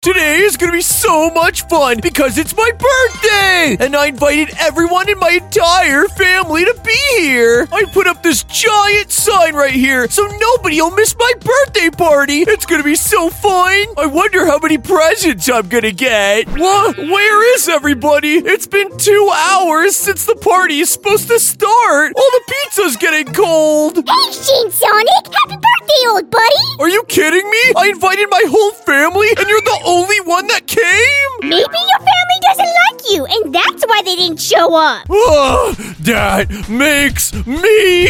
Today is gonna be so much fun because it's my birthday! And I invited everyone in my entire family to be here! I put up this giant sign right here so nobody will miss my birthday party! It's gonna be so fun! I wonder how many presents I'm gonna get! What? Where is everybody? It's been 2 hours since the party is supposed to start! All the pizza's getting cold! Hey, Shin Sonic! Happy birthday, old buddy! Are you kidding me? I invited my whole family and you're the only one that came? Maybe your family doesn't like you, and that's why they didn't show up. That makes me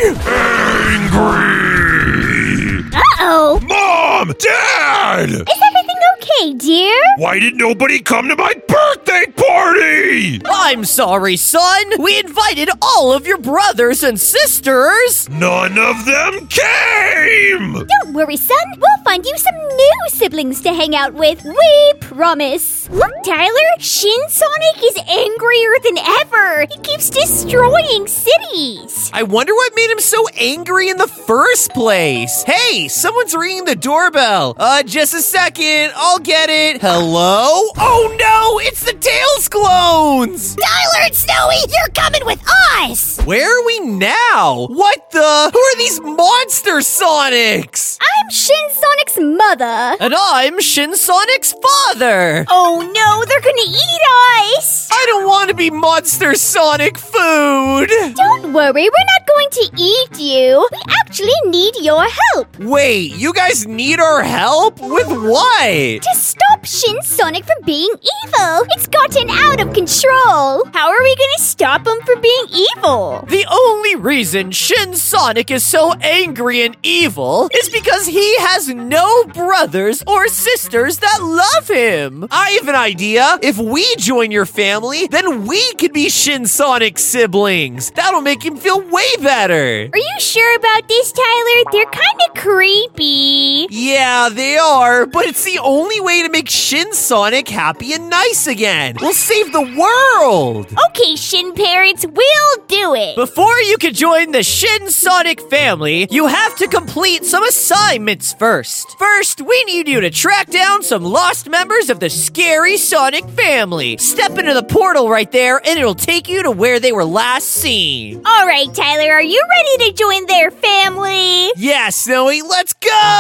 angry! Uh-oh! Mom! Dad! Is everything okay, dear? Why did nobody come to my birthday party? I'm sorry, son. We invited all of your brothers and sisters. None of them came! Don't worry, son. We'll find you some new siblings to hang out with. We promise. Look, Tyler, Shin Sonic is angrier than ever. He keeps destroying cities. I wonder what made him so angry in the first place. Hey, someone's ringing the doorbell. Just a second. I'll get it. Hello? Oh no, it's the Tails clones. Tyler and Snowy, you're coming with us. Where are we now? What the? Who are these monster Sonics? I'm Shin Sonic's mother. And I'm Shin Sonic's father. Oh no, they're gonna eat us. I don't want to be monster Sonic food. Don't worry, we're not going to eat you. We actually need your help. Wait, you guys need our help? With what? To stop Shin Sonic from being evil. It's gotten out of control. How are we gonna stop him from being evil? The only reason Shin Sonic is so angry and evil is because he has no brothers or sisters that love him. I have an idea. If we join your family, then we could be Shin Sonic's siblings. That'll make him feel way better. Are you sure about this, Tyler? They're kind of creepy. Yeah, they are, but it's the only way to make Shin Sonic happy and nice again. We'll save the world. Okay, Shin parents, we'll do it. Before you can join the Shin Sonic family, you have to complete some assignments first. First, we need you to track down some lost members of the scary Sonic family. Step into the portal right there, and it'll take you to where they were last seen. All right, Tyler, are you ready to join their family? Yeah, Snowy, let's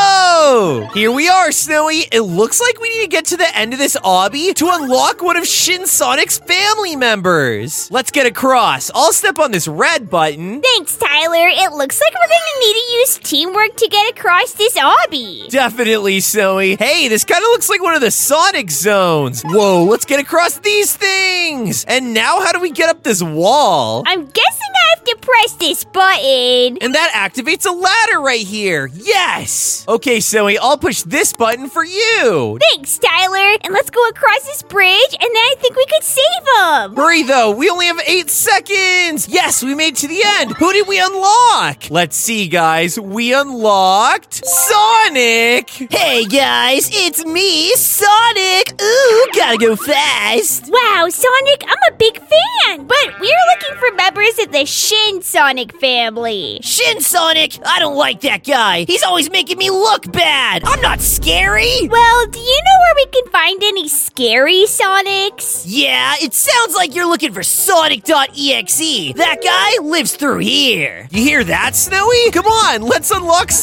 go! Here we are, Snowy. It looks like we need to get to the end of this obby to unlock one of Shin Sonic's family members. Let's get across. I'll step on this red button. Thanks, Tyler. It looks like we're gonna need to use teamwork to get across this obby. Definitely, Snowy. Hey, this kind of looks like one of the Sonic zones. Whoa, let's get across these things. And now how do we get up this wall? I'm guessing I have to press this button. And that activates a ladder right here. Yes! Okay, Snowy, I'll push this button for you. Thanks, Tyler. And let's go across this bridge, and then I think we could save him. Hurry, though. We only have 8 seconds. Yes, we made it to the end. Who did we unlock? Let's see, guys. We unlocked Sonic. Hey, guys. It's me, Sonic. Ooh, gotta go fast. Wow, Sonic, I'm a big fan. But we're looking for members of the Shin Sonic family. Shin Sonic? I don't like that guy. He's always making me look bad. I'm not scary. Well, do you know where we can find any scary Sonics? Yeah, it sounds like you're looking for Sonic.exe. That guy lives through here. You hear that, Snowy? Come on, let's unlock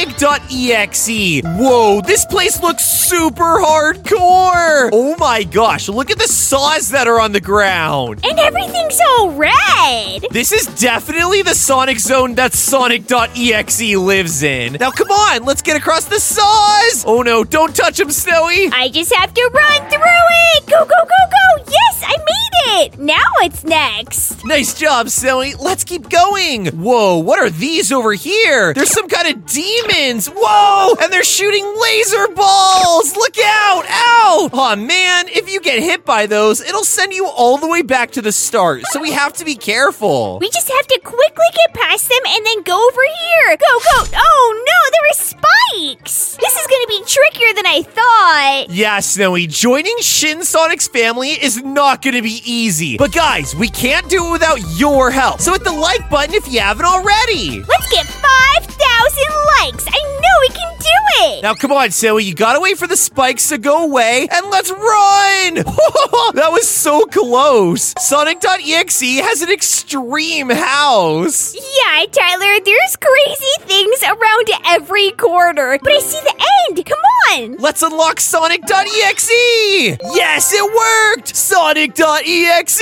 Sonic.exe. Whoa, this place looks super hardcore. Oh my gosh, look at the saws that are on the ground. And everything's all red. This is definitely the Sonic zone that Sonic.exe lives in. Now come on, let's get across the saws. Oh no, don't touch him, Snowy. I just have to run through it. Go, go, go, go. Yes, I made it. Now what's next? Nice job, Snowy. Let's keep going. Whoa, what are these over here? There's some kind of demons. Whoa, and they're shooting laser balls. Look out. Ow. Aw, man, if you get hit by those, it'll send you all the way back to the start. So we have to be careful. We just have to quickly get past them and then go over here. Go, go. Oh, no, there are spikes. This is going to be trickier than I thought. Yeah, Snowy, joining Shin Sonic's family is not going to be easy. But guys, we can't do it without your help. So hit the like button if you haven't already. Let's get 5,000 likes. I know we can do do it! Now, come on, Zoe. You gotta wait for the spikes to go away, and let's run! That was so close. Sonic.exe has an extreme house. Yeah, Tyler, there's crazy things around every corner. But I see the end. Come on. Let's unlock Sonic.exe! Yes, it worked! Sonic.exe!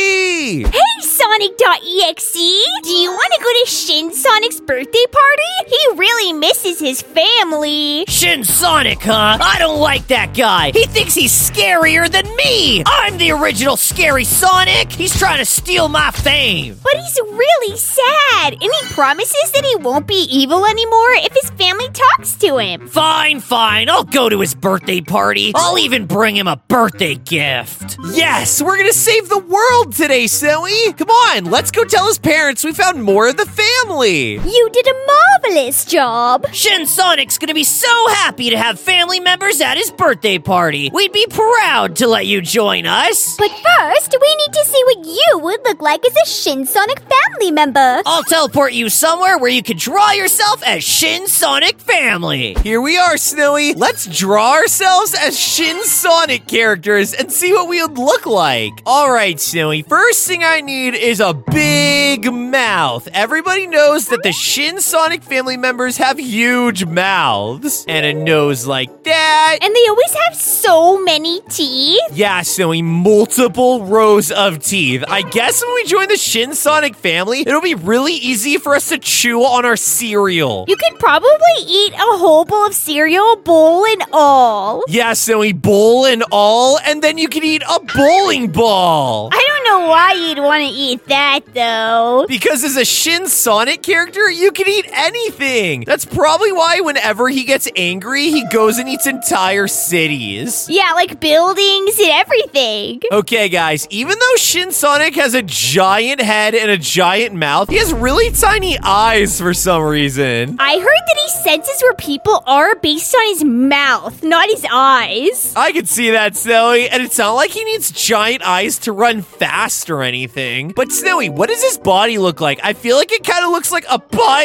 Hey, Sonic.exe! Do you want to go to Shin Sonic's birthday party? He really misses his family. Shin Sonic, huh? I don't like that guy. He thinks he's scarier than me. I'm the original scary Sonic. He's trying to steal my fame. But he's really sad, and he promises that he won't be evil anymore if his family talks to him. Fine. I'll go to his birthday party. I'll even bring him a birthday gift. Yes, we're gonna save the world today, Zoe! Come on, let's go tell his parents we found more of the family! You did a marvelous job. Shin Sonic's gonna be so happy to have family members at his birthday party. We'd be proud to let you join us. But first, we need to see what you would look like as a Shin Sonic family member. I'll teleport you somewhere where you can draw yourself as Shin Sonic family. Here we are, Snowy. Let's draw ourselves as Shin Sonic characters and see what we would look like. All right, Snowy. First thing I need is a big mouth. Everybody knows that the Shin Sonic family members have huge mouths. And a nose like that. And they always have so many teeth. Yeah, Snowy, multiple rows of teeth. I guess when we join the Shin Sonic family, it'll be really easy for us to chew on our cereal. You could probably eat a whole bowl of cereal, bowl and all. Yeah, Snowy, bowl and all, and then you can eat a bowling ball. I don't know why you'd want to eat that, though. Because as a Shin Sonic character, you can eat anything. That's probably why whenever he gets angry, he goes and eats entire cities. Yeah, like buildings and everything. Okay, guys, even though Shin Sonic has a giant head and a giant mouth, he has really tiny eyes for some reason. I heard that he senses where people are based on his mouth, not his eyes. I could see that, Snowy, and it's not like he needs giant eyes to run fast or anything. But Snowy, what does his body look like? I feel like it kind of looks like a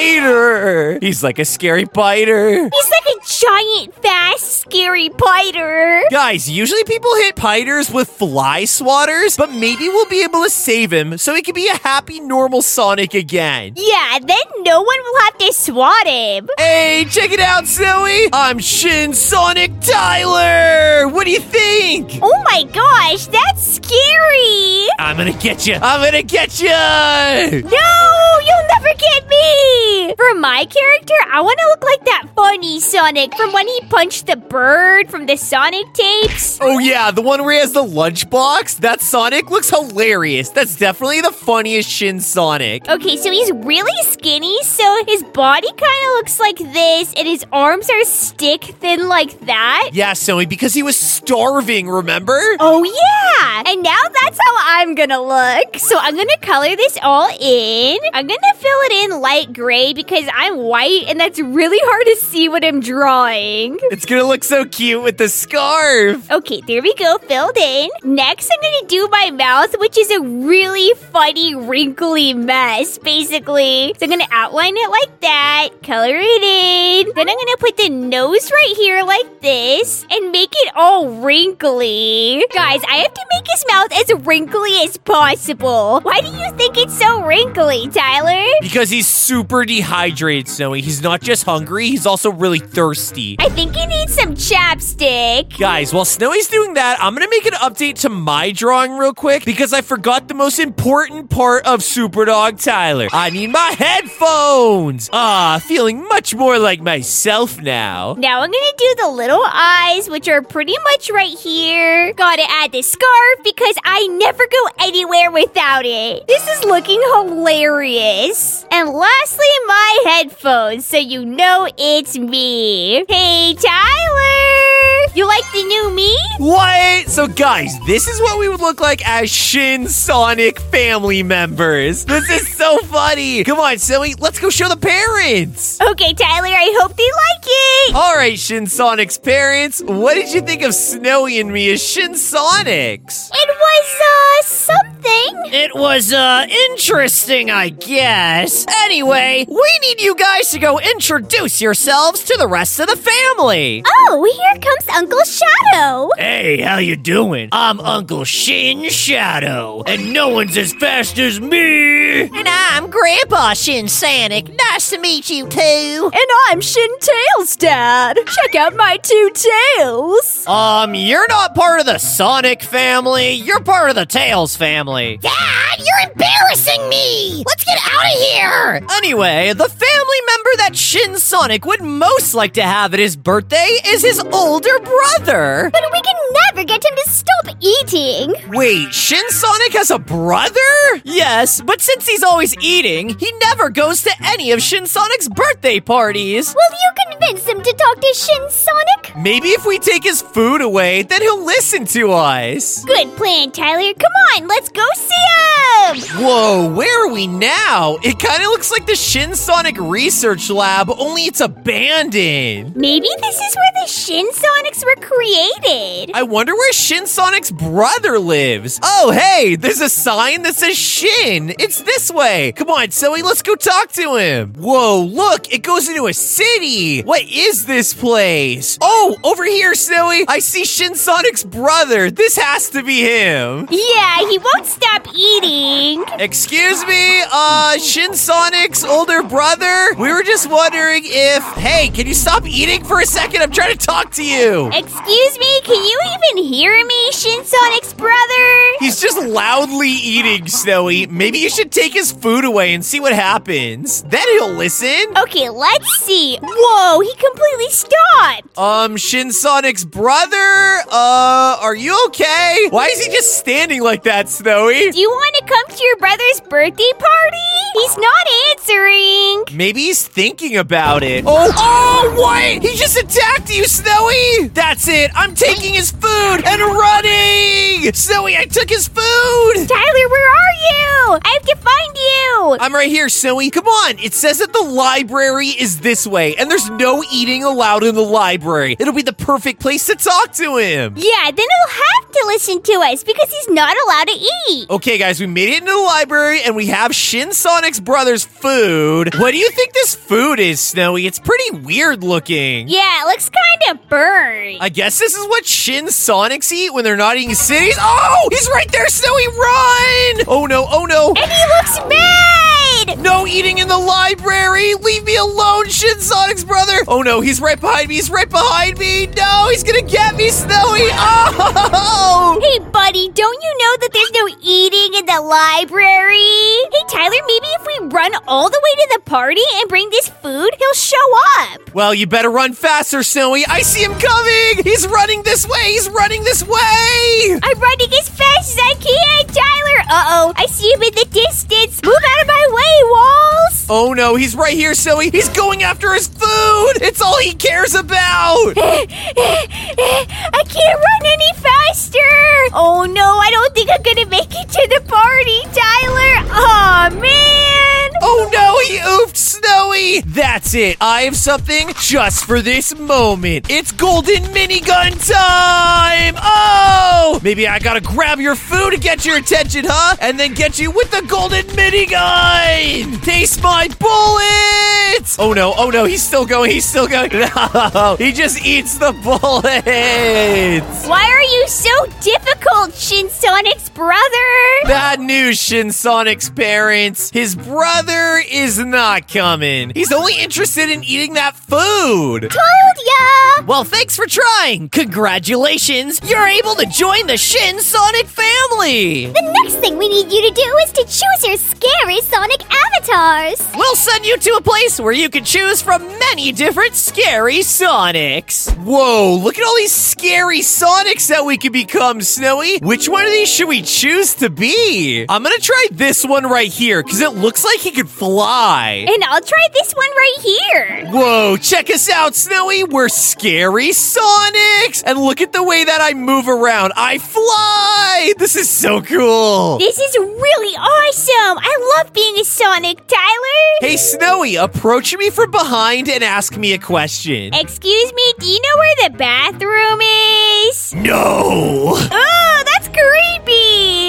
biter. He's like a scary biter. He's like a giant, fast, scary biter. Guys, usually people hit biters with fly swatters, but maybe we'll be able to save him so he can be a happy, normal Sonic again. Yeah, then no one will have to swat him. Hey, check it out, Zoe! I'm Shin Sonic Tyler! What do you think? Oh my gosh, that's scary. I'm gonna get you! I'm gonna get you! No, you'll never get me. For my character, I want to look like that funny Sonic from when he punched the bird from the Sonic tapes. Oh yeah, the one where he has the lunchbox? That Sonic looks hilarious. That's definitely the funniest Shin Sonic. Okay, so he's really skinny, so his body kind of looks like this, and his arms are stick thin like that. Yeah, Zoe, because he was starving, remember? Oh yeah! And now that's how I'm gonna look. So I'm gonna color this all in. I'm gonna fill it in light gray because I'm white, and that's really hard to see what I'm drawing. It's gonna look so cute with the scarf. Okay, there we go, filled in. Next, I'm gonna do my mouth, which is a really funny, wrinkly mess, basically. So I'm gonna outline it like that, color it in. Then I'm gonna put the nose right here like this, and make it all wrinkly. Guys, I have to make his mouth as wrinkly as possible. Why do you think it's so wrinkly, Tyler? Because he's super dehydrated, Zoe. He's not just hungry, he's also really thirsty. I think he needs some chapstick. Guys, while Snowy's doing that, I'm gonna make an update to my drawing real quick because I forgot the most important part of Superdog Tyler. I need my headphones! Feeling much more like myself now. Now I'm gonna do the little eyes, which are pretty much right here. Gotta add the scarf because I never go anywhere without it. This is looking hilarious. And lastly, my headphones, so you know it's me. Hey, Tyler! You like the new me? What? So guys, this is what we would look like as Shin Sonic family members. This is so funny. Come on, Zoe, let's go show the parents. Okay, Tyler, I hope they like it. All right, Shin Sonic's parents, what did you think of Snowy and me as Shin Sonics? It was, something. anything? It was, interesting, I guess. Anyway, we need you guys to go introduce yourselves to the rest of the family. Oh, here comes Uncle Shadow. Hey, how you doing? I'm Uncle Shin Shadow, and no one's as fast as me. And I'm Grandpa Shin Sonic. Nice to meet you too. And I'm Shin Tails, Dad. Check out my 2 tails. You're not part of the Sonic family. You're part of the Tails family. Dad, you're embarrassing me! Let's get out of here! Anyway, the family member that Shin Sonic would most like to have at his birthday is his older brother. But we can never get him to stop eating. Wait, Shin Sonic has a brother? Yes, but since he's always eating, he never goes to any of Shin Sonic's birthday parties. Will you convince him to talk to Shin Sonic? Maybe if we take his food away, then he'll listen to us. Good plan, Tyler. Come on, let's go see him. Whoa, where are we now? It kind of looks like the Shin Sonic Research Lab, only it's abandoned. Maybe this is where the Shin Sonics were created. I wonder where Shin Sonic's brother lives. Oh, hey, there's a sign that says Shin. It's this way. Come on, Zoe, let's go talk to him. Whoa, look, it goes into a city. What is this place? Oh, over here, Zoe. I see Shin Sonic's brother. This has to be him. Yeah, he won't stop eating. Excuse me, Shin Sonic's older brother? We were just wondering if... Hey, can you stop eating for a second? I'm trying to talk to you. Excuse me, can you even hear me, Shin Sonic's brother? He's just loudly eating, Snowy. Maybe you should take his food away and see what happens. Then he'll listen. Okay, let's see. Whoa, he completely stopped. Shin Sonic's brother? Are you okay? Why is he just standing like that, Snowy? Do you want to come to your brother's birthday party? He's not answering. Maybe he's thinking about it. Oh, what? He just attacked you, Snowy! That's it. I'm taking his food and running! Snowy, I took his food! Tyler, where are you? I have to find you. I'm right here, Snowy. Come on. It says that the library is this way, and there's no eating allowed in the library. It'll be the perfect place to talk to him. Yeah, then he'll have to listen to us because he's not allowed to eat. Okay, guys, we made it into the library, and we have Shin Sonic's brother's food. What do you think this food is, Snowy? It's pretty weird looking. Yeah, it looks kind of burnt. I guess this is what Shin Sonics eat when they're not eating cities. Oh, he's right there, Snowy, run! Oh no, oh no. And he looks mad! No eating in the library! Leave me alone, Shin Sonic's brother! Oh no, he's right behind me, he's right behind me! No, he's gonna get me, Snowy! Oh! Hey, buddy, don't you know that there's no eating in the library? Hey, Tyler, maybe if we run all the way to the party and bring this food, he'll show up. Well, you better run faster, Snowy. I see him coming! He's running this way! He's running this way! I'm running as fast as I can, Tyler! Uh-oh, I see him in the distance. Move out of my way, Walls! Oh no, he's right here, Snowy. He's going after his food! It's all he cares about! I can't run any faster! Oh no, I don't think I'm gonna make it to the party, Tyler! Aw, man! Oh no, he oofed, Snowy! That's it. I have something just for this moment. It's golden minigun time! Oh! Maybe I gotta grab your food to get your attention, huh? And then get you with the golden minigun! Taste my bullets! Oh no, he's still going, No, he just eats the bullets! Why are you so difficult, Shin Sonic's brother? Bad news, Shin Sonic's parents. His brother is not coming. He's only interested in eating that food. Told ya! Well, thanks for trying. Congratulations. You're able to join the Shin Sonic family. The next thing we need you to do is to choose your scary Sonic avatars. We'll send you to a place where you can choose from many different scary Sonics. Whoa, look at all these scary Sonics that we can become, Snowy. Which one of these should we choose to be? I'm gonna try this one right here, because it looks like he could fly. And I'll try this one right here. Whoa, check us out, Snowy. We're scary Sonics. And look at the way that I move around. I fly. This is so cool. This is really awesome. I love being a Sonic, Tyler. Hey, Snowy, approach me from behind and ask me a question. Excuse me, do you know where the bathroom is? No. Oh, that's creepy. It's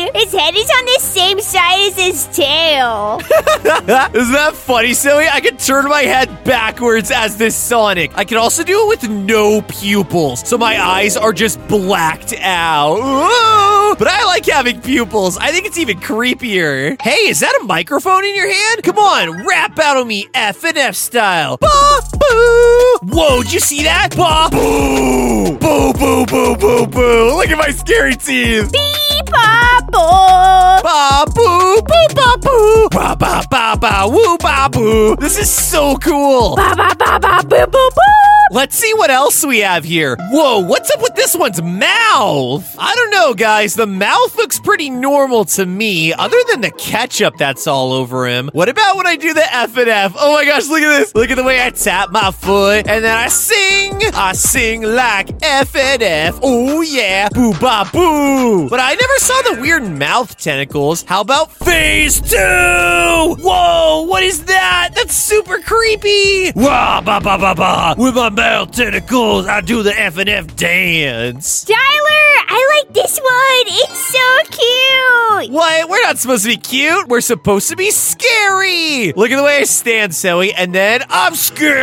head is on the same side as his tail. Isn't that funny, Zoe? I can turn my head backwards as this Sonic. I can also do it with no pupils, so my eyes are just blacked out. Ooh, but I like having pupils. I think it's even creepier. Hey, is that a microphone in your hand? Come on, rap battle me F&F style. Ba boo! Whoa, did you see that? Ba boo! Boo boo boo boo boo! Look at my scary teeth. Beep, ba, boo. Ba boo boo ba boo! Ba ba ba ba woo ba boo! This is so cool. Ba, ba, ba, ba, boo, boo, boo. Let's see what else we have here. Whoa, what's up with this one's mouth? I don't know, guys. The mouth looks pretty normal to me, other than the ketchup that's all over him. What about when I do the F&F? Oh my gosh, look at this. Look at the way I tap my foot, and then I sing. I sing like F&F. Oh yeah, boo ba boo. But I never saw the weird mouth tentacles. How about phase 2? Whoa, what is that? That's super creepy. Wah, ba ba ba ba. With my mouth tentacles, I do the F&F dance. Tyler, I like this one. It's so cute. What? We're not supposed to be cute. We're supposed to be scary. Look at the way I stand, Zoe, and then I'm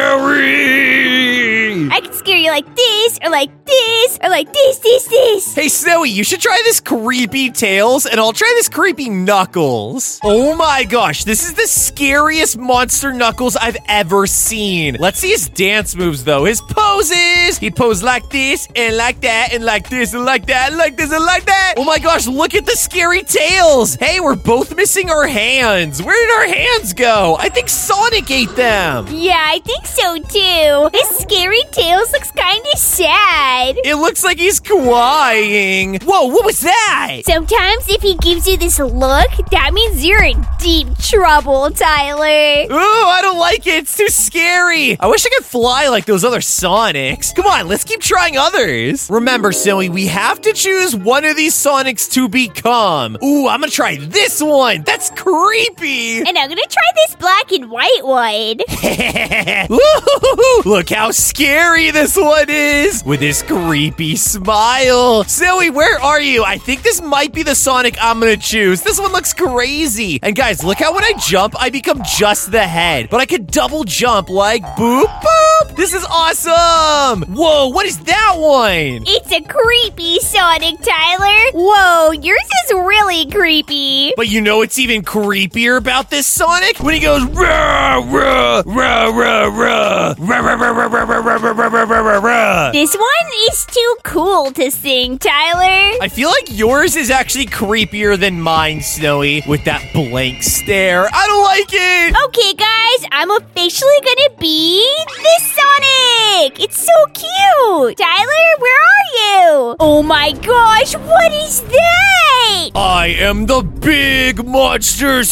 scary. I can scare you like this, or like this, or like this. Hey, Snowy, you should try this creepy Tails, and I'll try this creepy Knuckles. Oh my gosh, this is the scariest monster Knuckles I've ever seen. Let's see his dance moves, though. His poses. He'd pose like this, and like that, and like this, and like that, and like this, and like that. Oh my gosh, look at the scary Tails. Hey, we're both missing our hands. Where did our hands go? I think Sonic ate them. Yeah, I think so too. His scary Tails looks kind of sad. It looks like he's crying. Whoa, what was that? Sometimes if he gives you this look, that means you're in deep trouble, Tyler. Ooh, I don't like it. It's too scary. I wish I could fly like those other Sonics. Come on, let's keep trying others. Remember, Silly, we have to choose one of these Sonics to become. Ooh, I'm gonna try this one. That's creepy. And I'm gonna try this black and white one. Woo-hoo-hoo-hoo. Look how scary this one is with his creepy smile. Zoe, where are you? I think this might be the Sonic I'm gonna choose. This one looks crazy. And guys, look how when I jump, I become just the head. But I could double jump like boop, boop. This is awesome. Whoa, what is that one? It's a creepy Sonic, Tyler. Whoa, yours is really creepy. But you know what's even creepier about this Sonic? When he goes rah, rah, rah, rah, rah, rah, rah, rah, rah, rah, rah, rah, rah, rah, rah. This one is too cool to sing, Tyler. I feel like yours is actually creepier than mine, Snowy, with that blank stare. I don't like it. Okay, guys, I'm officially gonna be this Sonic. It's so cute. Tyler, where are you? Oh my gosh, what is that? I am the big monster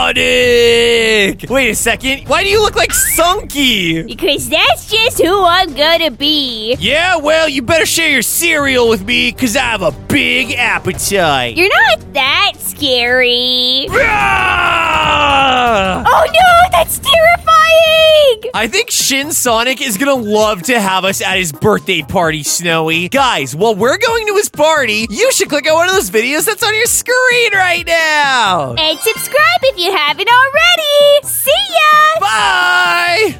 Sonic. Wait a second. Why do you look like Sunky? Because that's just who I'm gonna be. Yeah, well, you better share your cereal with me, because I have a big appetite. You're not that scary. Ah! Oh no, that's terrifying! I think Shin Sonic is gonna love to have us at his birthday party, Snowy. Guys, while we're going to his party, you should click on one of those videos that's on your screen right now. And subscribe if you haven't already. See ya! Bye!